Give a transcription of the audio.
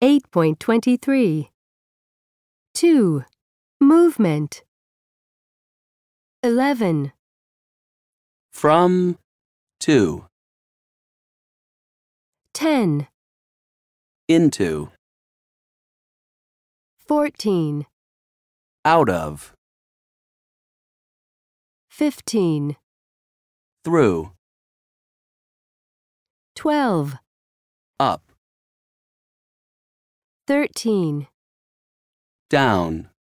8.23. 2. Movement. 11. From, to, 10. into, 14. out of, 15. through, 12. up, 13. down.